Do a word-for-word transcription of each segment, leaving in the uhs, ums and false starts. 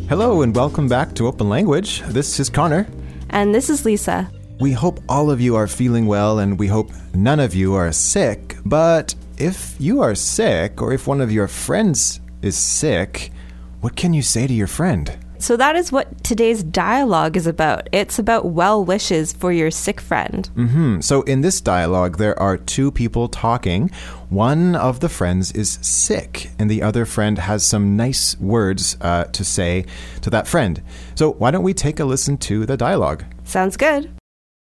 Hello and welcome back to Open Language. This is Connor. And this is Lisa. We hope all of you are feeling well and we hope none of you are sick. But if you are sick or if one of your friends is sick, what can you say to your friend? So that is what today's dialogue is about. It's about well wishes for your sick friend. Mm-hmm. So in this dialogue, there are two people talking. One of the friends is sick, and the other friend has some nice words uh, to say to that friend. So why don't we take a listen to the dialogue? Sounds good.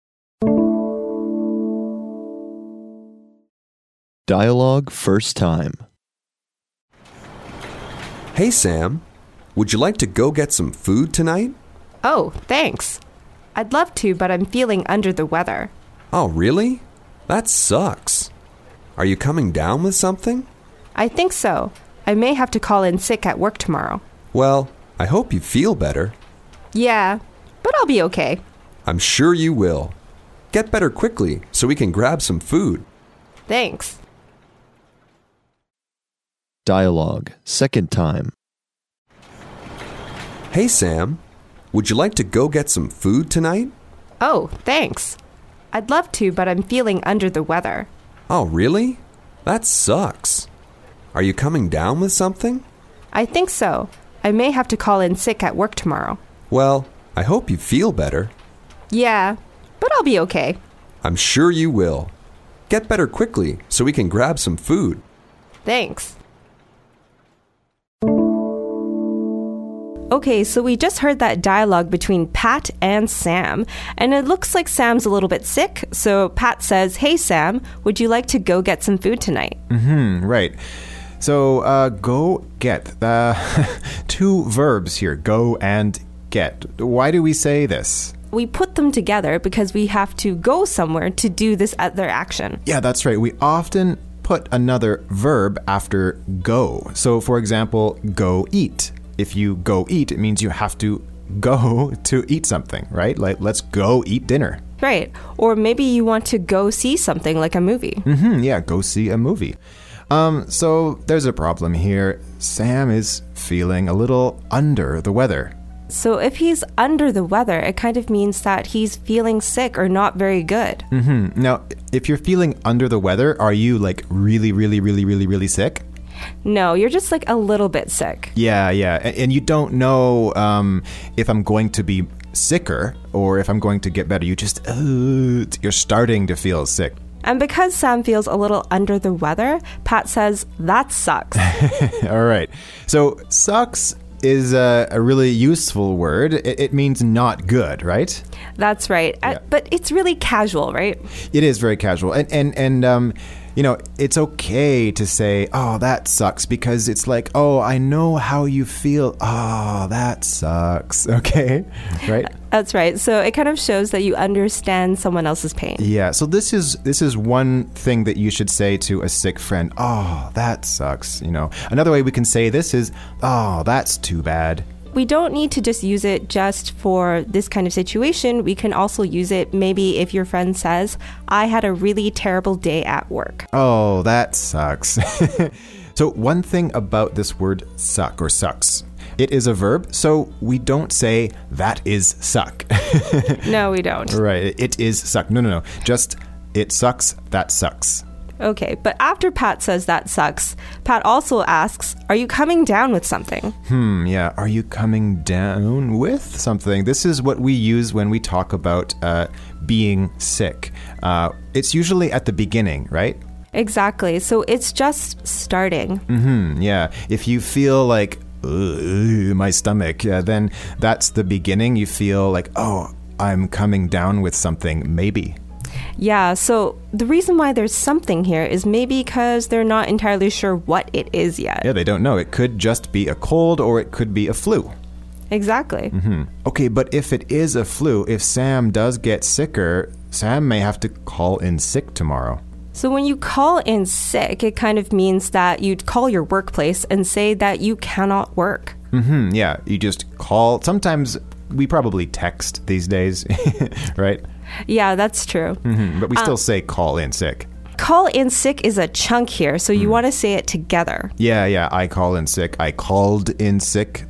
Dialogue first time. Hey, Sam. Would you like to go get some food tonight? Oh, thanks. I'd love to, but I'm feeling under the weather. Oh, really? That sucks. Are you coming down with something? I think so. I may have to call in sick at work tomorrow. Well, I hope you feel better. Yeah, but I'll be okay. I'm sure you will. Get better quickly so we can grab some food. Thanks. Dialogue second time. Hey, Sam. Would you like to go get some food tonight? Oh, thanks. I'd love to, but I'm feeling under the weather. Oh, really? That sucks. Are you coming down with something? I think so. I may have to call in sick at work tomorrow. Well, I hope you feel better. Yeah, but I'll be okay. I'm sure you will. Get better quickly so we can grab some food. Thanks. Okay, so we just heard that dialogue between Pat and Sam, and it looks like Sam's a little bit sick, so Pat says, "Hey Sam, would you like to go get some food tonight?" Mm-hmm, right. So, uh, go get. Uh, two verbs here, go and get. Why do we say this? We put them together because we have to go somewhere to do this other action. Yeah, that's right. We often put another verb after go. So, for example, go eat. If you go eat, it means you have to go to eat something, right? Like, let's go eat dinner. Right. Or maybe you want to go see something like a movie. Mm-hmm, yeah, go see a movie. Um, so there's a problem here. Sam is feeling a little under the weather. So if he's under the weather, it kind of means that he's feeling sick or not very good. Mm-hmm. Now, if you're feeling under the weather, are you like really, really, really, really, really sick? No, you're just like a little bit sick. Yeah, yeah. And, and you don't know um, if I'm going to be sicker or if I'm going to get better. You just, uh, you're starting to feel sick. And because Sam feels a little under the weather, Pat says, "That sucks." All right. So sucks is a, a really useful word. It, it means not good, right? That's right. Yeah. Uh, but it's really casual, right? It is very casual. And, and, and um, you know, it's okay to say, "Oh, that sucks," because it's like, "Oh, I know how you feel. Oh, that sucks." Okay? Right? That's right. So it kind of shows that you understand someone else's pain. Yeah. So this is this is one thing that you should say to a sick friend. "Oh, that sucks." You know. Another way we can say this is, "Oh, that's too bad." We don't need to just use it just for this kind of situation. We can also use it maybe if your friend says, "I had a really terrible day at work." Oh, that sucks. So one thing about this word suck or sucks, it is a verb, so we don't say that is suck. No, we don't. Right, it is suck. No, no, no. Just it sucks, that sucks. Okay, but after Pat says that sucks, Pat also asks, "Are you coming down with something?" Hmm, yeah. Are you coming down with something? This is what we use when we talk about uh, being sick. Uh, it's usually at the beginning, right? Exactly. So it's just starting. Mm-hmm, yeah. If you feel like, ugh, my stomach, yeah, then that's the beginning. You feel like, oh, I'm coming down with something, maybe. Yeah, so the reason why there's something here is maybe because they're not entirely sure what it is yet. Yeah, they don't know. It could just be a cold or it could be a flu. Exactly. Mm-hmm. Okay, but if it is a flu, if Sam does get sicker, Sam may have to call in sick tomorrow. So when you call in sick, it kind of means that you'd call your workplace and say that you cannot work. Mm-hmm, yeah, you just call. Sometimes we probably text these days, right? Yeah, that's true. Mm-hmm, but we still um, say call in sick. Call in sick is a chunk here, so you mm. want to say it together. Yeah, yeah, I call in sick. I called in sick this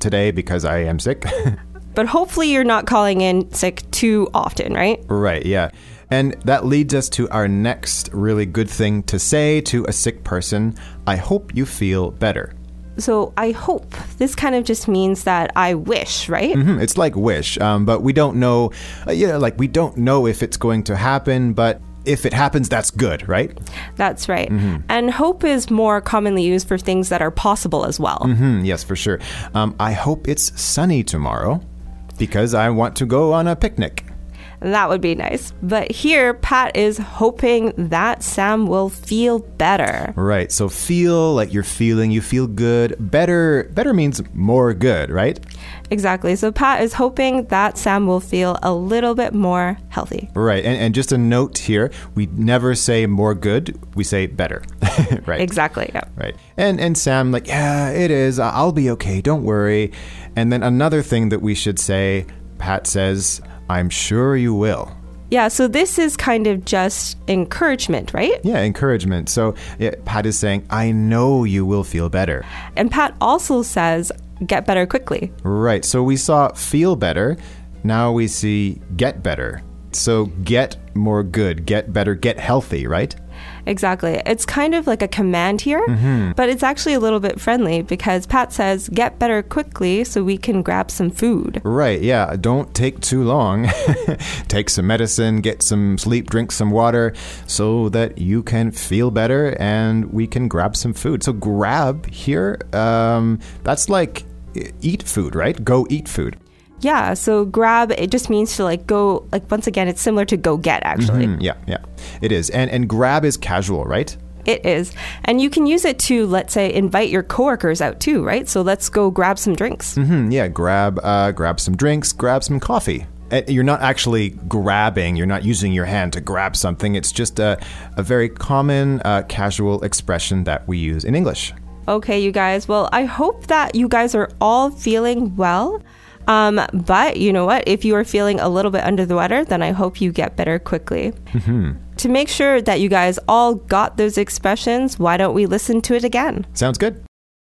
today because I am sick. But hopefully you're not calling in sick too often, right? Right, yeah. And that leads us to our next really good thing to say to a sick person. I hope you feel better. So I hope. This kind of just means that I wish, right? Mm-hmm. It's like wish, um, but we don't know, uh, you know, like we don't know if it's going to happen, but if it happens, that's good, right? That's right. Mm-hmm. And hope is more commonly used for things that are possible as well. Mm-hmm. Yes, for sure. Um, I hope it's sunny tomorrow because I want to go on a picnic. That would be nice. But here, Pat is hoping that Sam will feel better. Right. So feel like you're feeling, you feel good. Better, better means more good, right? Exactly. So Pat is hoping that Sam will feel a little bit more healthy. Right. And, and just a note here, we never say more good, we say better. Right. Exactly. Yeah. Right. And and Sam like, yeah, it is. I'll be okay. Don't worry. And then another thing that we should say, Pat says, I'm sure you will. Yeah, so this is kind of just encouragement, right? Yeah, encouragement. So yeah, Pat is saying, I know you will feel better. And Pat also says, get better quickly. Right. So we saw feel better. Now we see get better. So get more good, get better, get healthy, right? Exactly. It's kind of like a command here, mm-hmm. but it's actually a little bit friendly because Pat says, get better quickly so we can grab some food. Right. Yeah. Don't take too long. Take some medicine, get some sleep, drink some water so that you can feel better and we can grab some food. So grab here, um, that's like eat food, right? Go eat food. Yeah, so grab, it just means to like go, like once again, it's similar to go get actually. Mm-hmm. Yeah, yeah, it is. And and grab is casual, right? It is. And you can use it to, let's say, invite your coworkers out too, right? So let's go grab some drinks. Mm-hmm. Yeah, grab, uh, grab some drinks, grab some coffee. You're not actually grabbing, you're not using your hand to grab something. It's just a, a very common uh, casual expression that we use in English. Okay, you guys. Well, I hope that you guys are all feeling well. Um, but you know what? If you are feeling a little bit under the weather, then I hope you get better quickly. Mm-hmm. To make sure that you guys all got those expressions, why don't we listen to it again? Sounds good.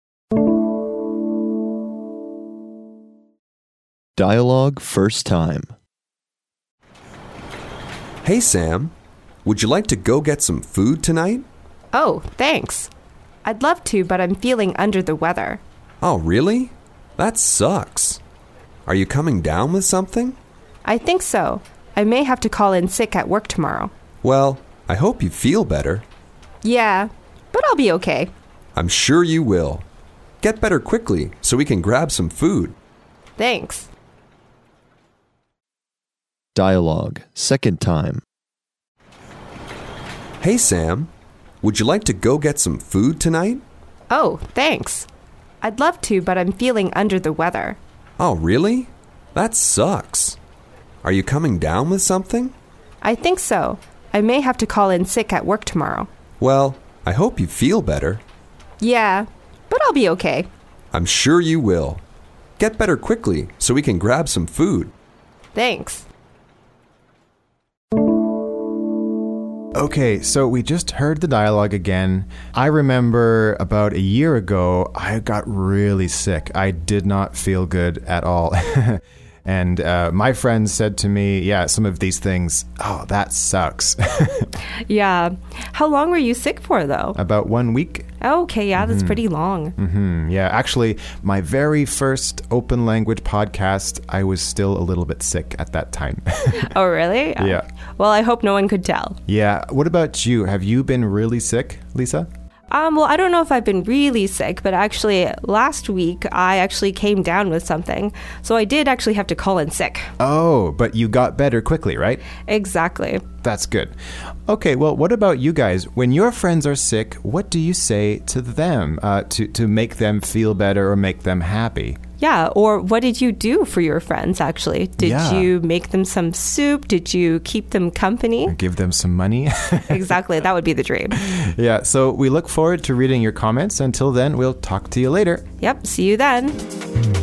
Dialogue first time. Hey, Sam. Would you like to go get some food tonight? Oh, thanks. I'd love to, but I'm feeling under the weather. Oh, really? That sucks. Are you coming down with something? I think so. I may have to call in sick at work tomorrow. Well, I hope you feel better. Yeah, but I'll be okay. I'm sure you will. Get better quickly so we can grab some food. Thanks. Dialogue second time. Hey, Sam. Would you like to go get some food tonight? Oh, thanks. I'd love to, but I'm feeling under the weather. Oh, really? That sucks. Are you coming down with something? I think so. I may have to call in sick at work tomorrow. Well, I hope you feel better. Yeah, but I'll be okay. I'm sure you will. Get better quickly so we can grab some food. Thanks. Okay, so we just heard the dialogue again. I remember about a year ago, I got really sick. I did not feel good at all. And uh, my friends said to me, yeah, some of these things, oh, that sucks. Yeah. How long were you sick for, though? About one week. Okay, yeah, that's mm-hmm. pretty long. Mm-hmm. Yeah, actually, my very first open language podcast, I was still a little bit sick at that time. Oh, really? Yeah. Well, I hope no one could tell. Yeah. What about you? Have you been really sick, Lisa? Um, well, I don't know if I've been really sick, but actually last week I actually came down with something. So I did actually have to call in sick. Oh, but you got better quickly, right? Exactly. That's good. Okay, well, what about you guys? When your friends are sick, what do you say to them uh, to, to make them feel better or make them happy? Yeah, or what did you do for your friends, actually? Did yeah. you make them some soup? Did you keep them company? Or give them some money? Exactly, that would be the dream. Yeah, so we look forward to reading your comments. Until then, we'll talk to you later. Yep, see you then.